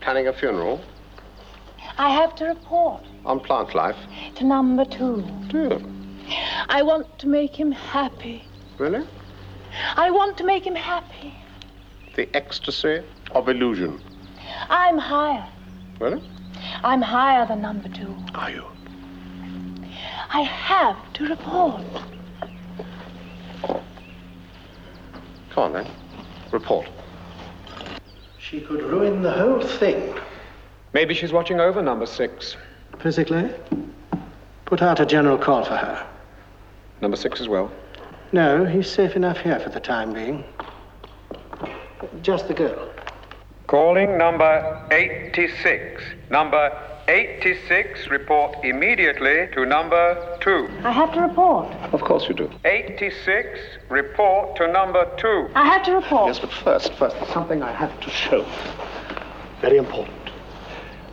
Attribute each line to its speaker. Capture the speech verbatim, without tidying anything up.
Speaker 1: Planning a funeral?
Speaker 2: I have to report.
Speaker 1: On Plant Life?
Speaker 2: To number two.
Speaker 1: Do you?
Speaker 2: I want to make him happy.
Speaker 1: Really?
Speaker 2: I want to make him happy.
Speaker 1: The ecstasy of illusion.
Speaker 2: I'm higher.
Speaker 1: Really?
Speaker 2: I'm higher than number two.
Speaker 1: Are you?
Speaker 2: I have to report.
Speaker 1: Come on, then. Report.
Speaker 3: She could ruin the whole thing.
Speaker 4: Maybe she's watching over number six.
Speaker 3: Physically? Put out a general call for her.
Speaker 4: Number six as well?
Speaker 3: No, he's safe enough here for the time being. Just the girl.
Speaker 5: Calling number eighty-six. Number eighty-six, report immediately to number two.
Speaker 2: I have to report.
Speaker 1: Of course you do.
Speaker 5: eighty-six, report to number two.
Speaker 2: I have to report.
Speaker 1: Yes, but first, first, something I have to show. Very important.